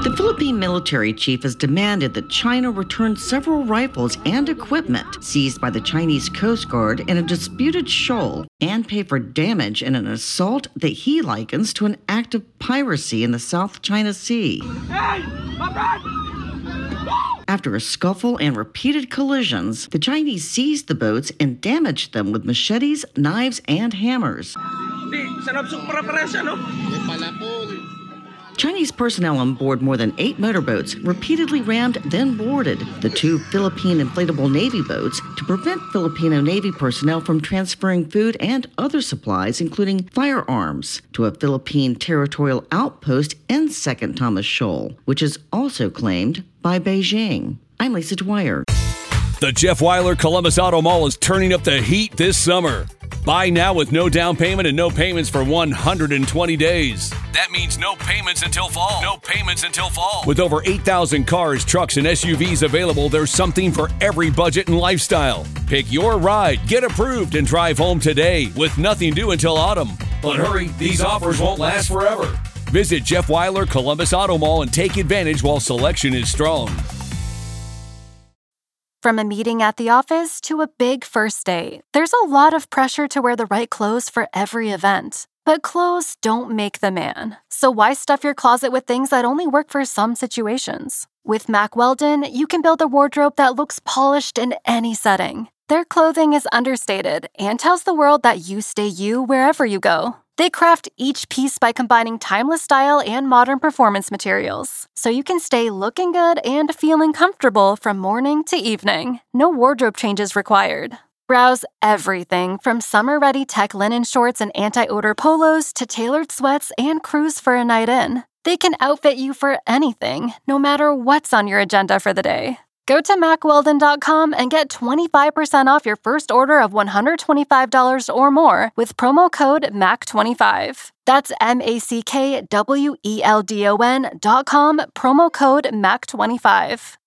The Philippine military chief has demanded that China return several rifles and equipment seized by the Chinese Coast Guard in a disputed shoal and pay for damage in an assault that he likens to an act of piracy in the South China Sea. Hey, my friend! After a scuffle and repeated collisions, the Chinese seized the boats and damaged them with machetes, knives, and hammers. Chinese personnel on board more than 8 motorboats repeatedly rammed, then boarded the 2 Philippine inflatable Navy boats to prevent Filipino Navy personnel from transferring food and other supplies, including firearms, to a Philippine territorial outpost in Second Thomas Shoal, which is also claimed by Beijing. I'm Lisa Dwyer. The Jeff Weiler Columbus Auto Mall is turning up the heat this summer. Buy now with no down payment and no payments for 120 days. That means no payments until fall. No payments until fall. With over 8,000 cars, trucks, and SUVs available, there's something for every budget and lifestyle. Pick your ride, get approved, and drive home today with nothing due until autumn. But hurry, these offers won't last forever. Visit Jeff Weiler Columbus Auto Mall and take advantage while selection is strong. From a meeting at the office to a big first date, there's a lot of pressure to wear the right clothes for every event. But clothes don't make the man. So why stuff your closet with things that only work for some situations? With Mack Weldon, you can build a wardrobe that looks polished in any setting. Their clothing is understated and tells the world that you stay you wherever you go. They craft each piece by combining timeless style and modern performance materials, so you can stay looking good and feeling comfortable from morning to evening. No wardrobe changes required. Browse everything from summer-ready tech linen shorts and anti-odor polos to tailored sweats and cruise for a night in. They can outfit you for anything, no matter what's on your agenda for the day. Go to MackWeldon.com and get 25% off your first order of $125 or more with promo code MACK25. That's MackWeldon.com, promo code MACK25.